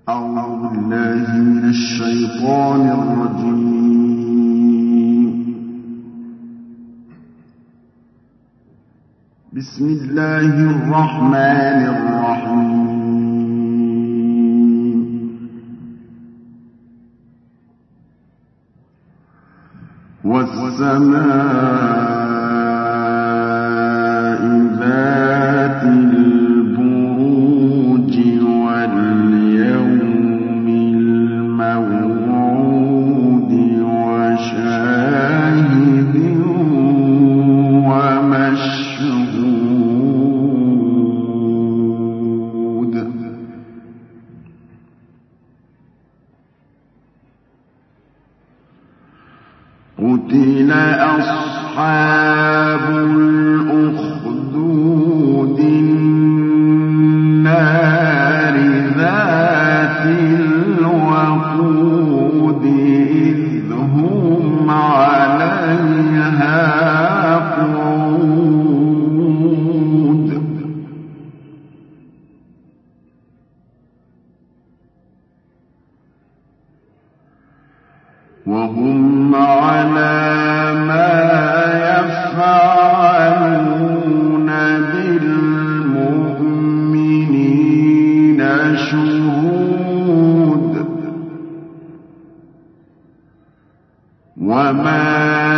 أعوذ بالله من الشيطان الرجيم. بسم الله الرحمن الرحيم. والسماء ذات البروج واليوم الموعود وشاهد ومشهود. قتل أصحاب الأخدود النار ذات الوقود إذ هم عليها قعود. وهم على ما يفعلون بالمؤمنين شهود. وما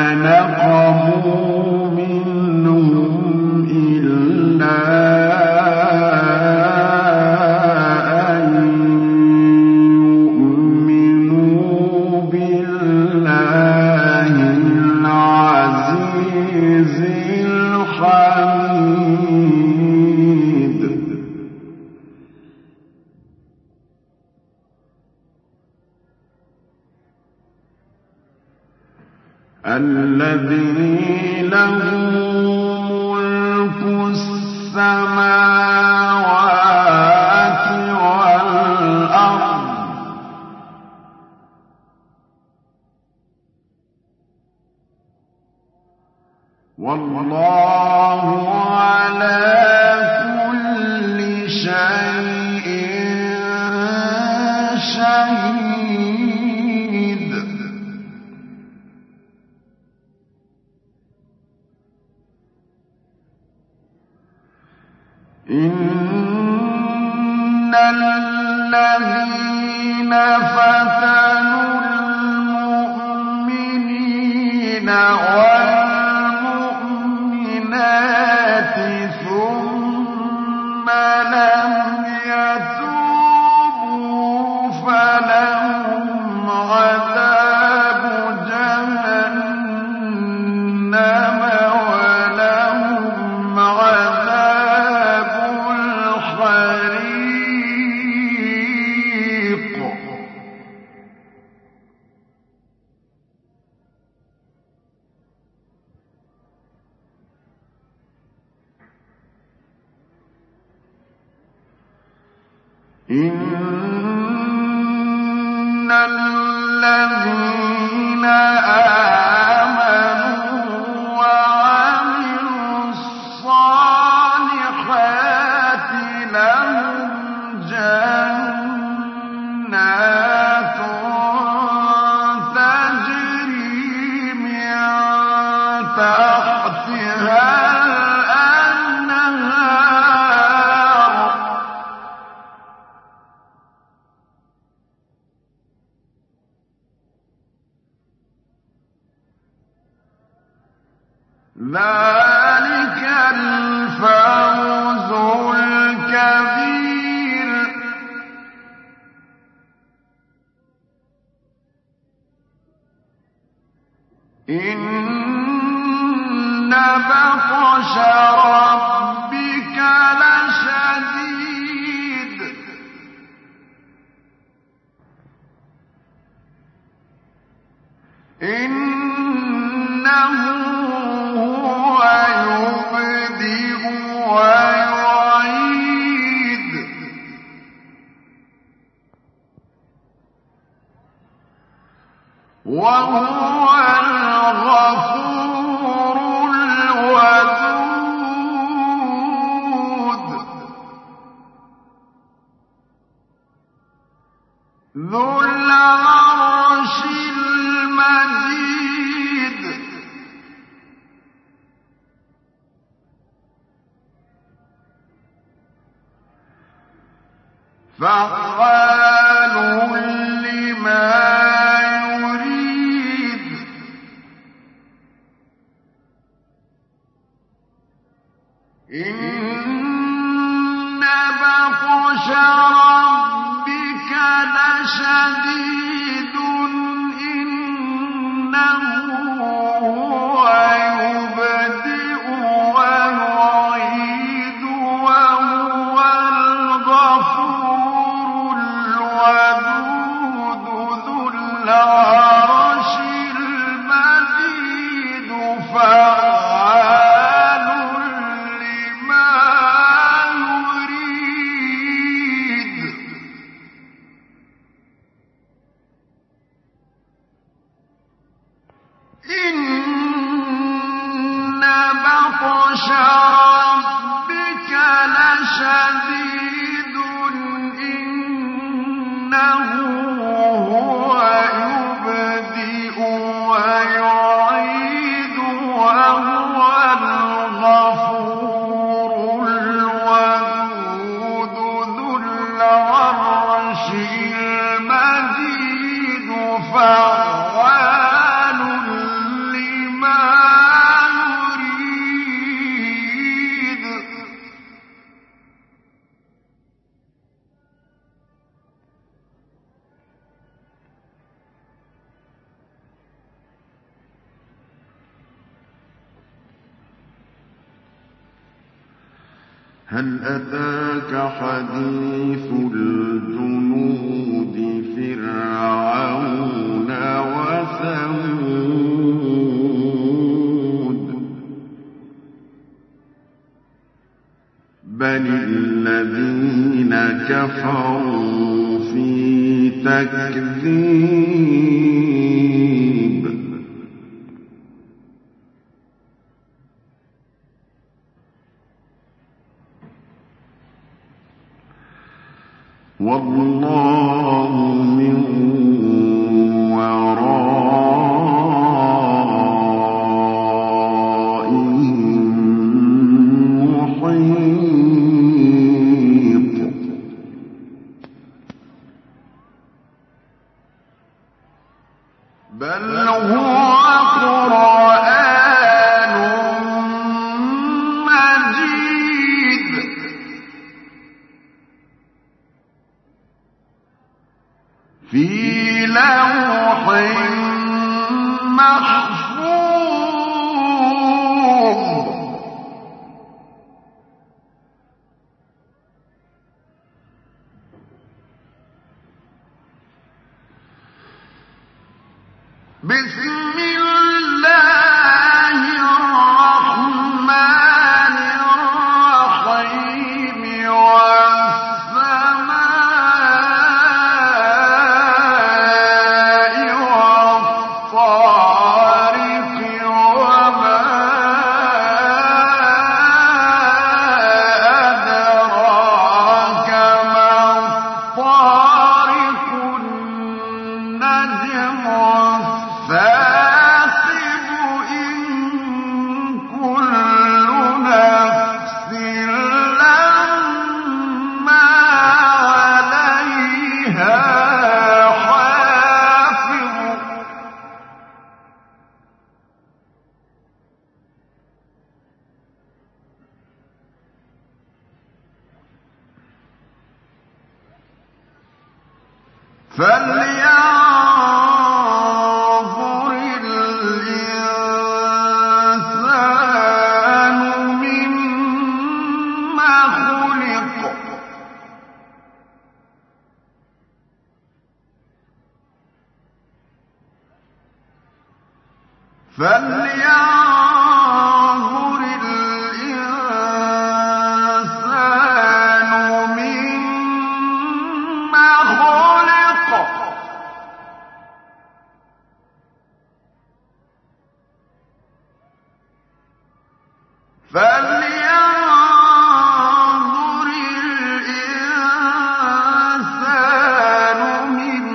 نقموا منهم إلا أن يؤمنوا بالله العزيز الحميد. الذي له ملك السماوات والأرض والله على كل شيء شهيد. إن الذين فتنوا المؤمنين والمؤمنات ثم لم يتوبوا فلهم عذاب جهنم ولهم عذاب الحريق. إن الذين آمنوا وعملوا الصالحات لهم جنات تجري من تحتها ذلك الفوز الكبير. إن بطش ربك لشديد. إنه هو يبدئ ويعيد. وهو الغفور الودود. ذو العرش المجيد فعال لما يريد إن بطش ربك لشديد إنه هو يبدئ ويعيد وهو الغفور الودود ذو العرش المجيد فعال لما يريد إن بطش ربك لشديد إنه هو يبدئ ويعيد وهو الغفور الودود ذو العرش المجيد فعال لما يريد هل أتاك حديث الجنود فرعون وثمود بل الذين كفروا في تكذيب والله من ورائهم محيط بل هو قرآن مجيد في لوح محفوظ بسم الله الرحمن الرحيم والسماء والطارق وما أدراك ما الطارق النجم الثاقب إن كل نفس لما عليها حافظ فلينظر الإنسان مما خلق فلينظر الإنسان مما خلق فلينظر الإنسان مما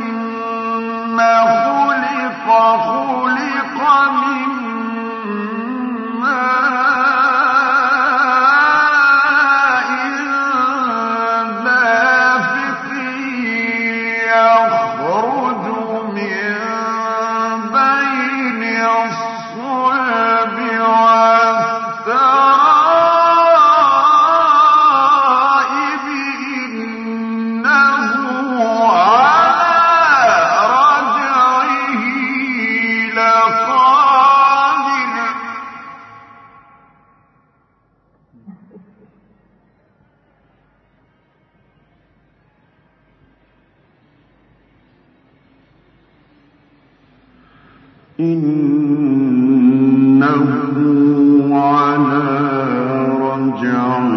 إنه على رجعه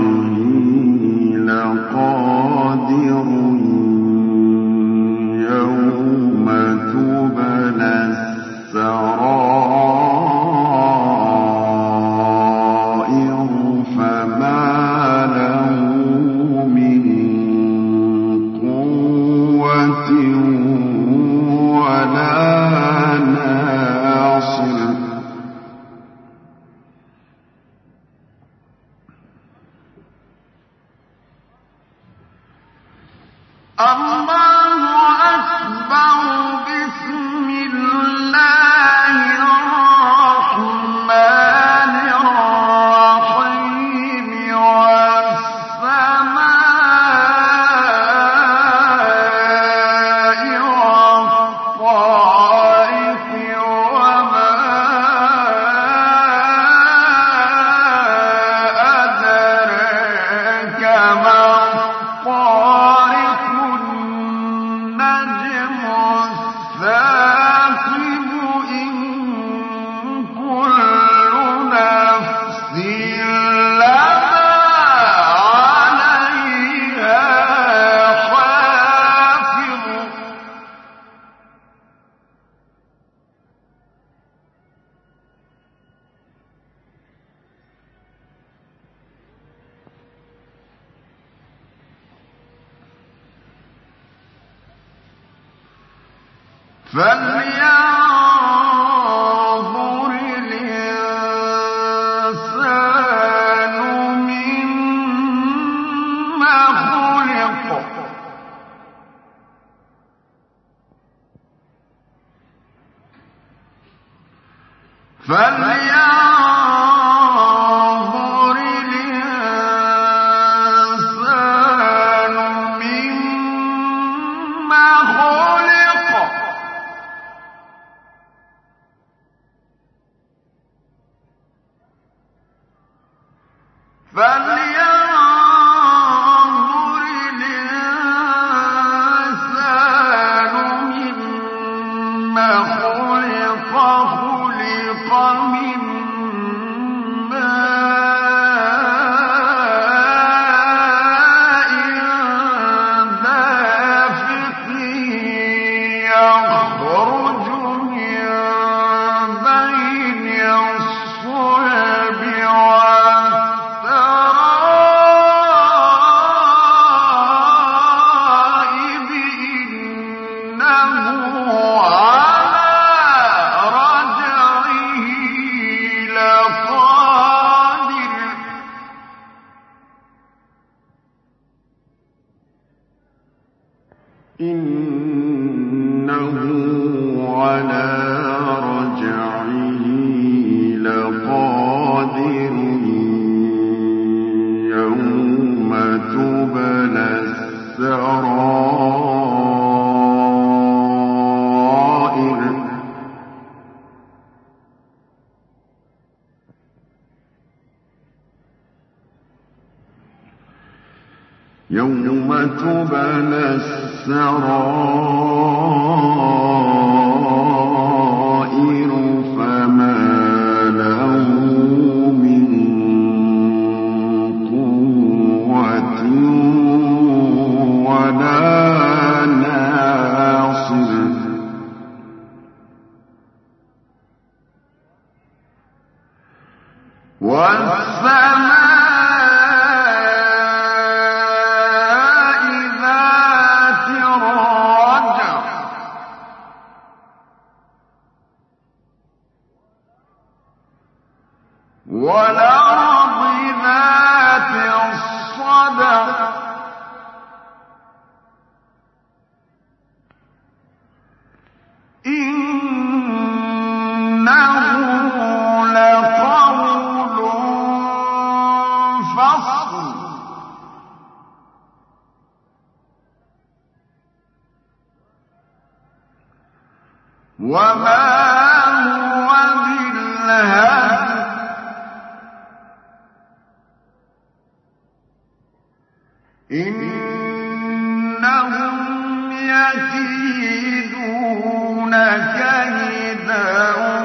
لقادر يوم تبلى السرائر فما له من قوة ولا ناصر الله أكبر بسم الله الرحمن الرحيم والسماء والطارق وما أدراك ما الطارق النجم الثاقب إن كل نفس لما عليها حافظ فلينظر الإنسان مما خلق فلينظر الإنسان مما خلق فلينظر الإنسان مما خلق خلق من ماء دافق يخرج من بين الصلب والترائب إنه على رجعه لقادر إنه على رجعه لقادر يوم تبلى السرائر يوم تبلى السرائر فما له من قوة ولا ناصر والسماء ذات الرجع والأرض ذات الصدع إنه لقول فصل وما هو بالهزل إنهم يكيدون كيدا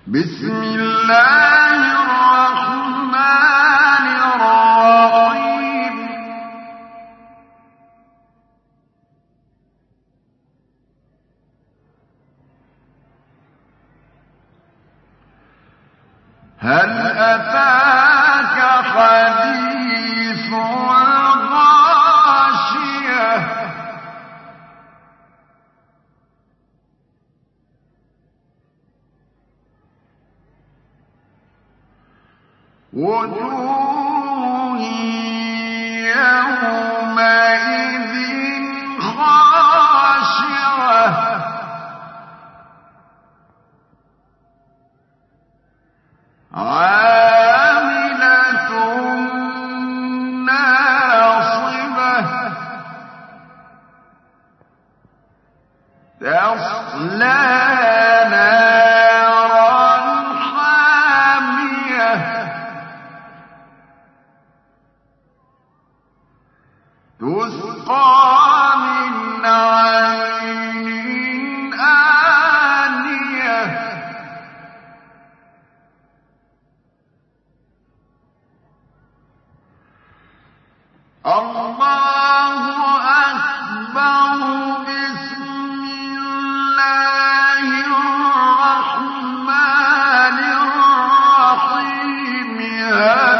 بسم الله الرحمن الرحيم هل أتاك حديث الغاشية وجوه يومئذ خاشعة عاملة ناصبة تصلى نارا حامية تسقى من عين آنية الله أكبر بسم الله الرحمن الرحيم هل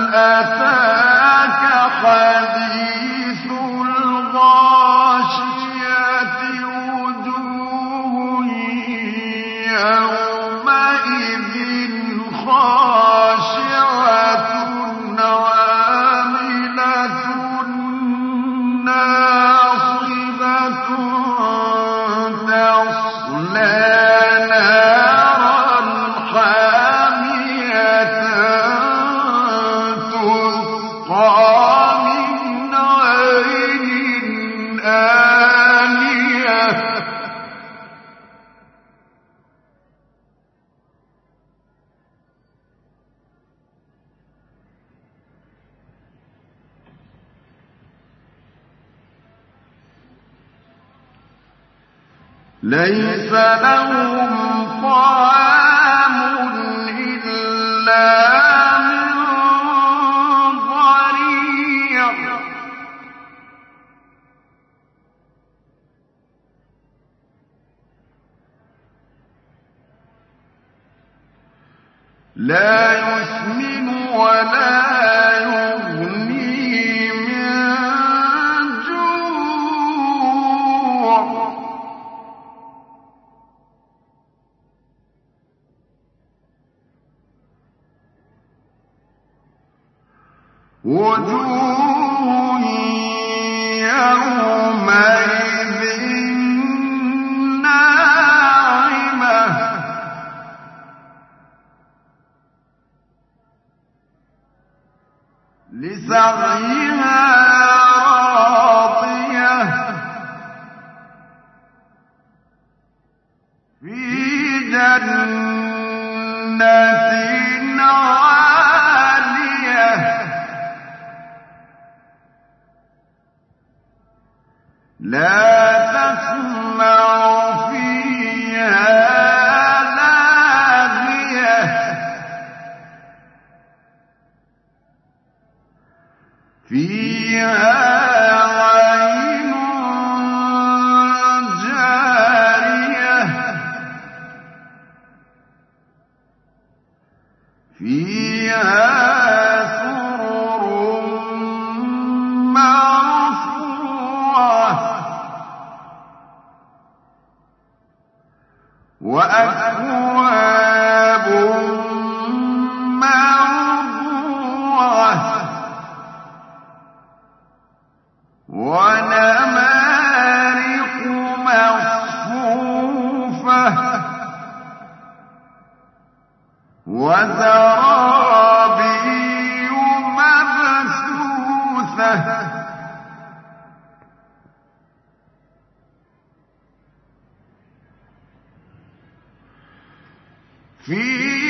أتاك حديث الغاشية وجوه يومئذ خاشعة عاملة ناصبة تصلى نارا حامية تسقى من عين آنية ليس لهم طعام إلا من ضريع لا يسمن ولا يغني من جوع وجوه يومئذ ناعمة لسعيها راضية في جنة عالية لا تسمع فيها لاغية فيها عين جارية فيها سرر مرفوعة وأكواب موضوعة ونمارق مصفوفة وزرابي مبثوثة في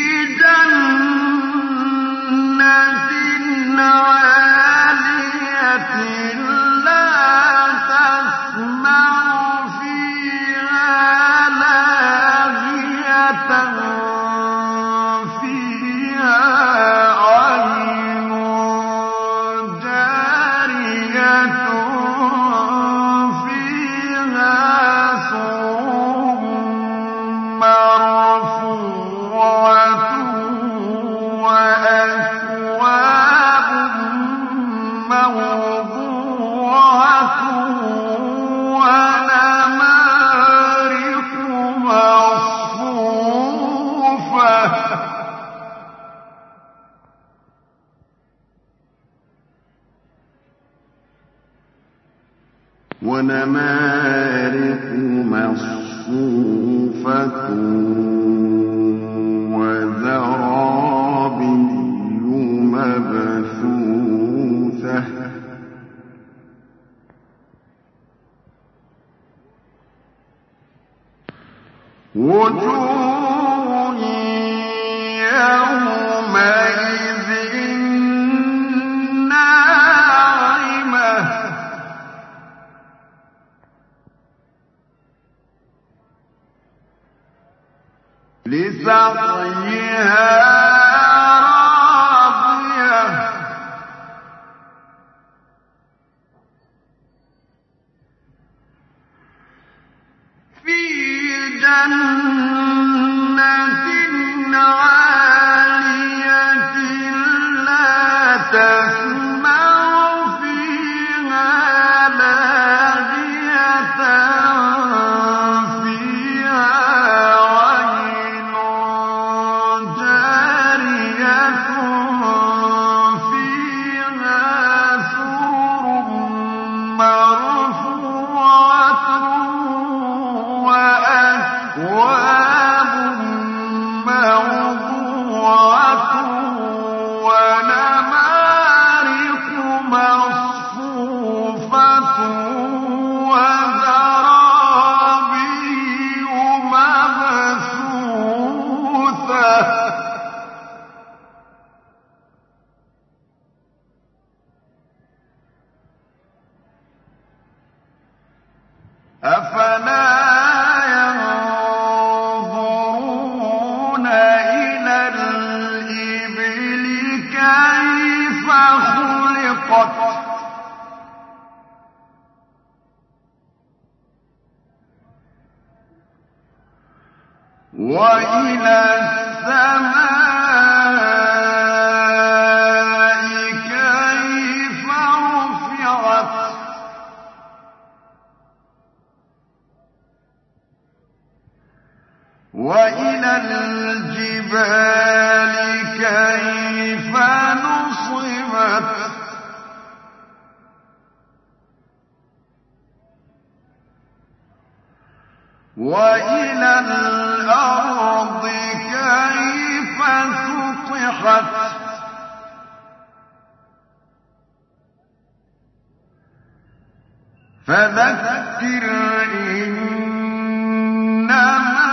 جنة عالية لا تسمع فيها لاغية ونمارق مصفوفة وزرابي مبثوثة وجوه يومئذ ناعمة لسعيها راضية في جنة عالية لا تسمع فيها لاغية فيها عين جارية فيها سرر مرفوعة وأكواب موضوعة ونمارق مصفوفة وزرابي مبثوثة أفلا ينظرون إلى الإبل كيف خلقت وإلى السماء كيف رفعت وإلى الجبال كيف نصبت وإلى الأرض كيف سطحت فذكر إنما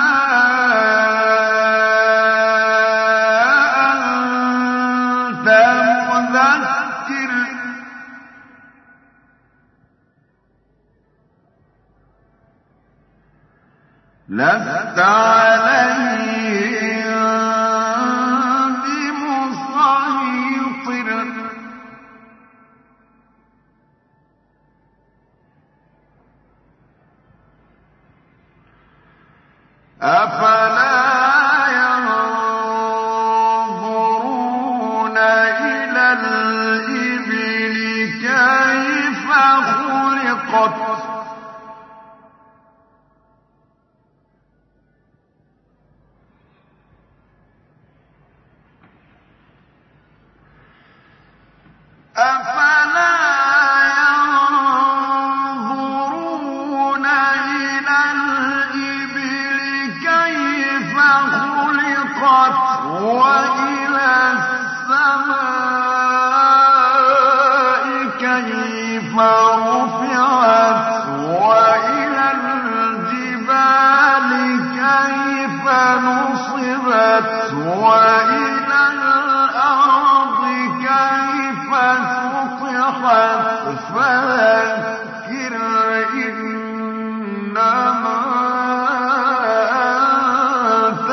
أنت مذكر لست عليهم بمسيطر أفلا ينظرون إلى الإبل كيف خلقت أفلا ينظرون إلى الإبل كيف خلقت وإلى السماء كيف رفعت وإلى الجبال كيف نصبت وإلى الأرض كيف سطحت فذكر إنما أنت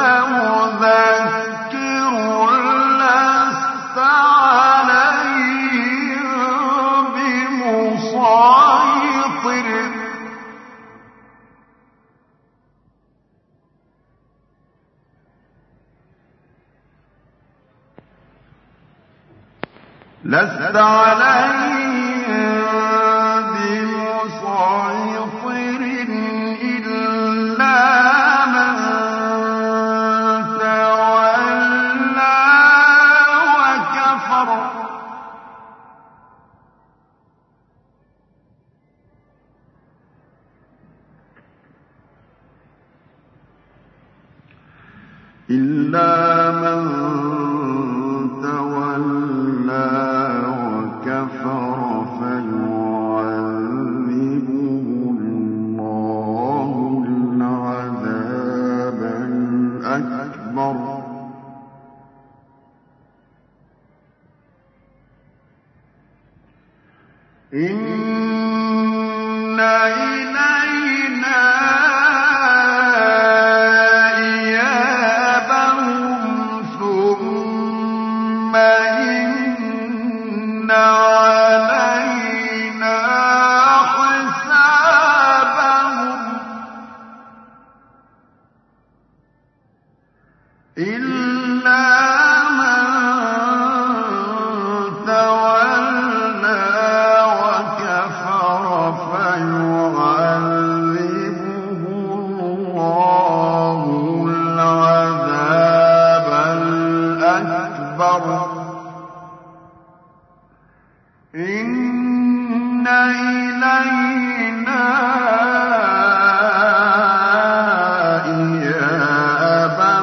مذكر لست عليهم بمسيطر لست عليهم بمسيطر إلا من تولى وكفر إلا من تولى وكفر فيعذبه الله العذاب الأكبر إن إلينا إيابهم ثم إن علينا حسابهم إلا من تولى وكفر فيعذبه الله العذاب الأكبر إن إلينا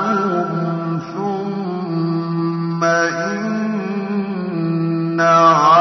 إيابهم ثم إن